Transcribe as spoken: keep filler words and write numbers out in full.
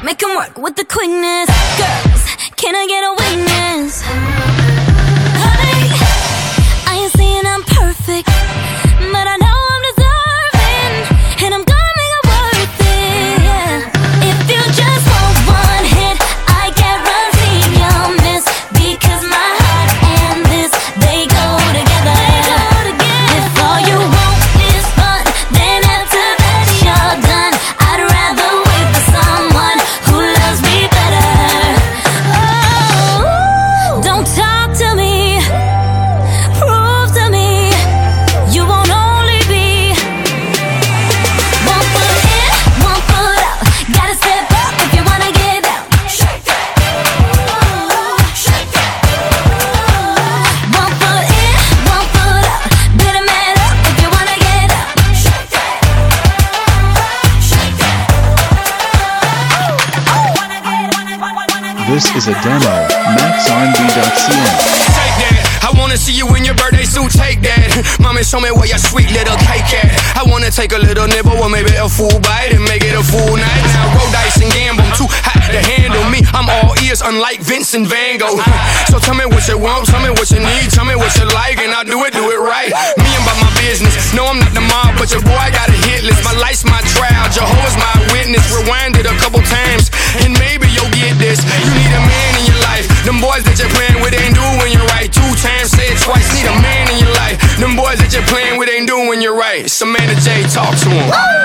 make 'em work with the quickness. Girls, can I get a witness? Honey, I ain't saying I'm perfect, but I know I'm deserving, and I'm gonna make it worth it, yeah. If you just want one hit, I guarantee you'll miss, because my heart and this, they go together. If all you want is fun, then after that you're done, I'd rather wait for someone who loves me better. Oh, don't talk to me, prove to me you won't only be one foot in, one foot out. Gotta step up if you wanna get out. Shake that, shake that. One foot in, one foot out. Better man up if you wanna get out. Shake that, shake that. This is a demo. max R and B dot c m. Take that. I wanna see you in your birthday suit, take that. Mommy, show me where your sweet little cake at. I wanna take a little nibble or maybe a full bite and make it a full night. Now roll dice and gamble, I'm too hot to handle me. I'm all ears, unlike Vincent Van Gogh. So tell me what you want, tell me what you need, tell me what you like, and I'll do it, do it right. Me about my business. No, I'm not the mob, but your boy got a hit list. My life's my trial, Jehovah's my witness. Rewind it a couple times, and maybe you'll get this. You need a man in your life. Them boys that you're playing with ain't doing you right. Two times, say it twice. Need a man in your life. Them boys that you're playing with ain't doing you right. Samantha J, talk to him.